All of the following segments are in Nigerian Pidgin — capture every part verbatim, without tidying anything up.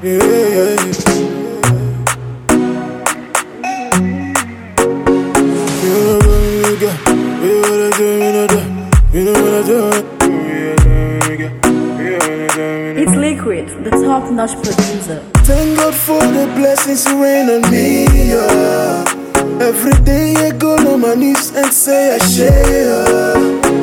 Yeah, yeah, yeah. It's Liquid, the top-notch producer. Thank God for the blessings you rain on me, yeah. Every day I go on my knees and say I share.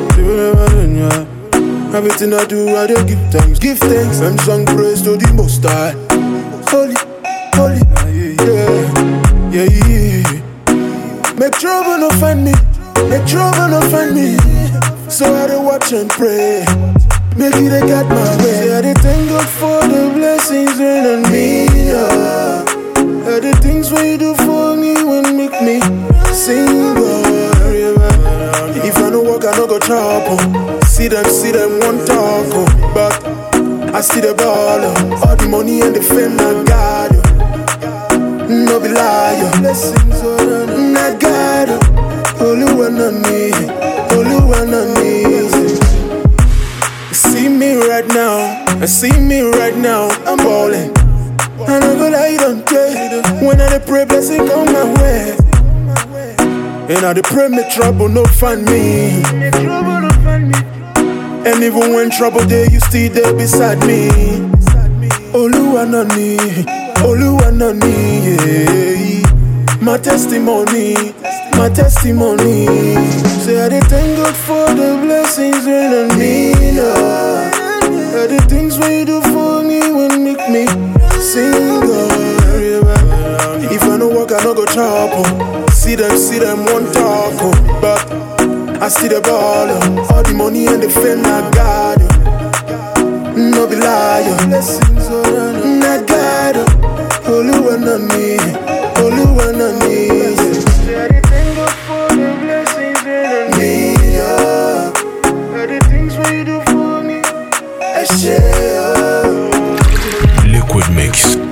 Everything I do, I do give thanks, give thanks and song praise to the Most High. Holy, holy, yeah, yeah, yeah. Make trouble no find me, make trouble no find me. So I do watch and pray. Make it I got my way. I did thank God for the blessings rain on me. Yeah. I the things when you do for me when make me sing. God. If I no work, I no go trouble. See them, see them, one talk. Oh. But I see the ball. Oh. All the money and the fame I got. Oh. No be liar. Blessings on I got. Oh. Only one on me. Only one on me. See me right now, see me right now, I'm ballin'. And I go lie, don't care. When I dey pray, blessing come my way. And I dey pray, me trouble no find me. And even when trouble there, you still there beside me. Oluwa na ni, Oluwa na ni, yeah. My testimony, my testimony. Say I dey thank God for the blessings rain on me. Yeah. Yeah, the things when you do for me when make me sing. God. If I no work, I no go trouble. See them, see them, one talk. Oh. But I see the ball. Oh. All the money and the fame I got. Oh. No be liar. Blessings on I got. Oh. Oluwa na ni, Oluwa na ni. Say I dey thank God for the blessings rain on me. Yeah. Yeah, the things when you do for me. Liquid Mix.